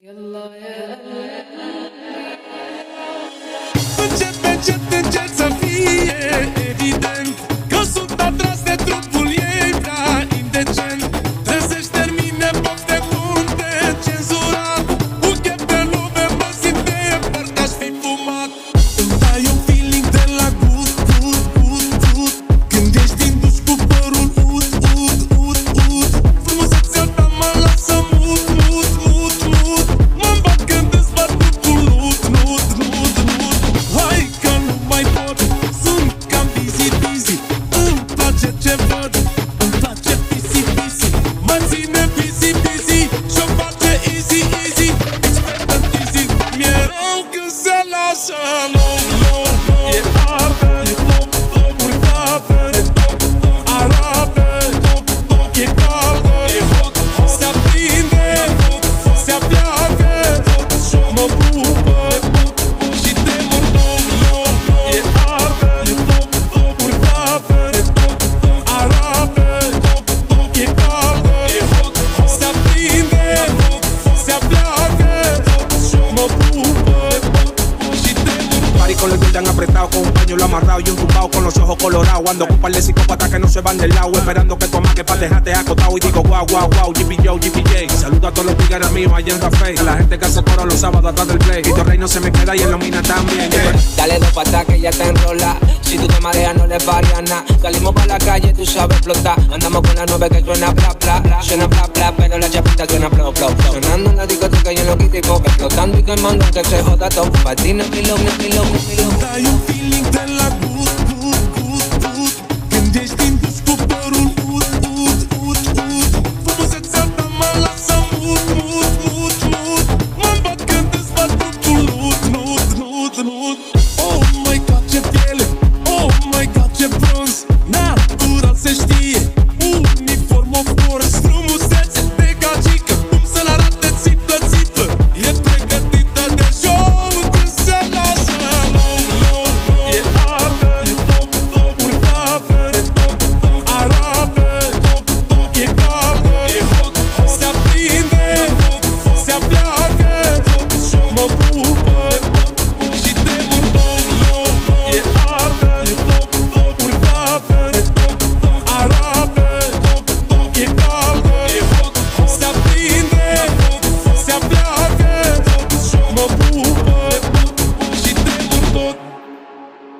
Încet să fie evident că sunt atras de trupul ei prea indecent. Trebuie să-și termine pofte punte cenzurat. Un chef de lume mă simte parcă aș fi fumat. Îmi dai un feeling de la gust, când ești în duș cu părul ud. Frumusețea ta mă lasă mut. Mă-mi bat când îți bat trupul nut. Hai că nu mai pot, sunt cam busy. Îmi place ce văd, îmi place pisi. Mă ține busy și-o face easy. Expert în easy, mi-e rău când se lasă low. E arde, e top, urcată, e top, arată, e caldă, e hot, se aprinde, se apleacă, mă pupă și te mor low. E arde, e top, urcată, e top, arată, e caldă, e hot, se aprinde, se apleacă, mă pupă și te mor. Party con los Jordan apretado, con un pañuelo amarrado y un tumbao con los ojos colorados. Ando con par de psicópatas que no se van del lado, esperando que tu amague pa' dejarte acotado. Y digo guau, GPJ. Saludo a todos los tigres míos allá en Café, a la gente que hace coro los sábados atrás del play. Y tu rey no se me queda y en la mina también. Dale dos patas que ya te enrola. Si tú te mareas no le varías nada. Salimos pa' la calle, tú sabes explotar. Andamos con la nube que suena bla bla. Suena bla bla, pero la chapita suena flow. Sonando en la discoteca y en los quíticos, explotando y quemando que se joda todo. Patina, pilón. Dai un feeling de la